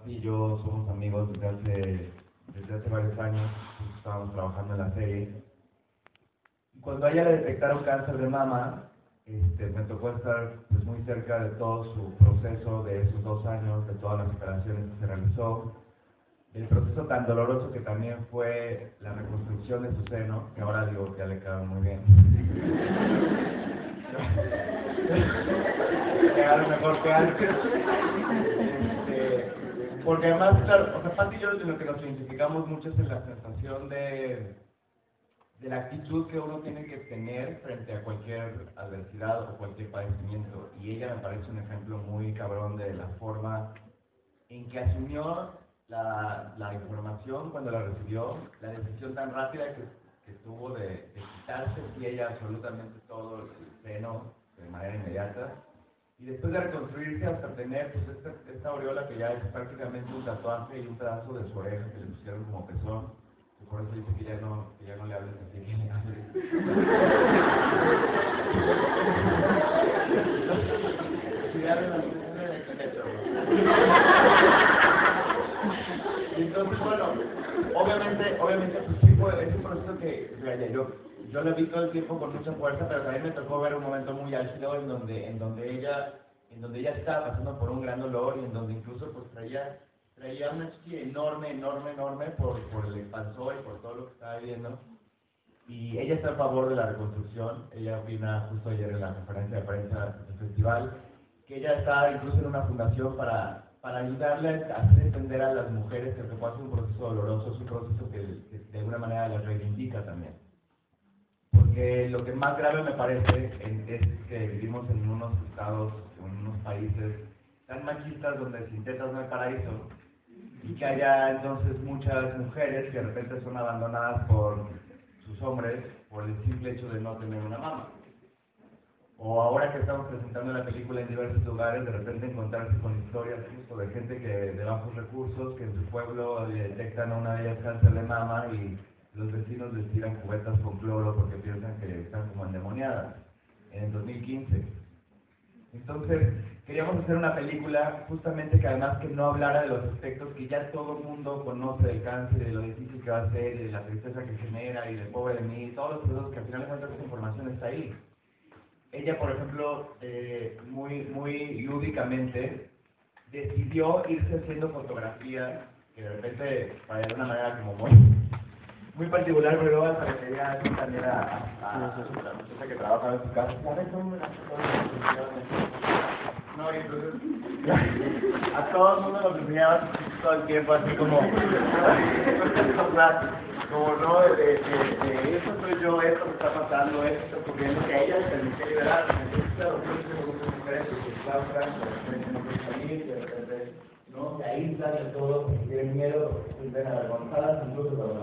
Pati y yo somos amigos desde hace varios años, estábamos trabajando en la serie. Y cuando a ella le detectaron cáncer de mama, me tocó estar pues, muy cerca de todo su proceso de esos 2 años, de todas las operaciones que se realizó, el proceso tan doloroso que también fue la reconstrucción de su seno, que ahora digo que ya le quedaron muy bien. Quedaron mejor que antes. Porque además, claro, o sea, Pati y yo lo que nos identificamos mucho es en la sensación de la actitud que uno tiene que tener frente a cualquier adversidad o cualquier padecimiento. Y ella me parece un ejemplo muy cabrón de la forma en que asumió la información cuando la recibió, la decisión tan rápida que tuvo de quitarse y ella absolutamente todo el seno de manera inmediata. Y después de reconstruirse hasta tener pues, esta aureola que ya es prácticamente un tatuaje y un pedazo de su oreja que le pusieron como pezón. Y por eso dice que ya no le hables así, que le hables. Y entonces, bueno, obviamente pues sí es un proceso que vaya, yo lo vi todo el tiempo con mucha fuerza, pero también me tocó ver un momento muy álgido en donde ella estaba pasando por un gran dolor y en donde incluso pues traía una chichi enorme por el expansor y por todo lo que estaba viviendo. Y ella está a favor de la reconstrucción. Ella opina justo ayer en la conferencia de prensa del festival que ella está incluso en una fundación para ayudarle a hacer entender a las mujeres que el recuerdo es un proceso doloroso, es un proceso que de alguna manera las reivindica también. Porque lo que más grave me parece es que vivimos en unos estados, en unos países tan machistas donde sin tetas no hay paraíso y que haya entonces muchas mujeres que de repente son abandonadas por sus hombres por el simple hecho de no tener una mama. O ahora que estamos presentando la película en diversos lugares, de repente encontrarse con historias justo de gente que de bajos recursos, que en su pueblo le detectan a una de ellas cáncer de mama y los vecinos les tiran cubetas con cloro porque piensan que están como endemoniadas, en el 2015. Entonces, queríamos hacer una película justamente que además que no hablara de los aspectos que ya todo el mundo conoce del cáncer, de lo difícil que va a ser, de la tristeza que genera y de pobre de mí, todos los procesos que al final de cuentas esa información está ahí. Ella, por ejemplo, muy lúdicamente, decidió irse haciendo fotografías que de repente, de una manera como muy particular, pero luego hasta le quería decir también a la muchacha que trabaja en su casa, ¿sabes cómo las no, y entonces a todo el mundo nos enseñaba todo el tiempo, así como no, de eso soy yo, esto me está pasando, esto está ocurriendo, que a ella se permite liberar, entonces claro, yo tengo muchas mujeres que claustran, que de repente no pueden salir, que de repente no se aíslan de todo, porque tienen miedo, se sienten avergonzadas, incluso cuando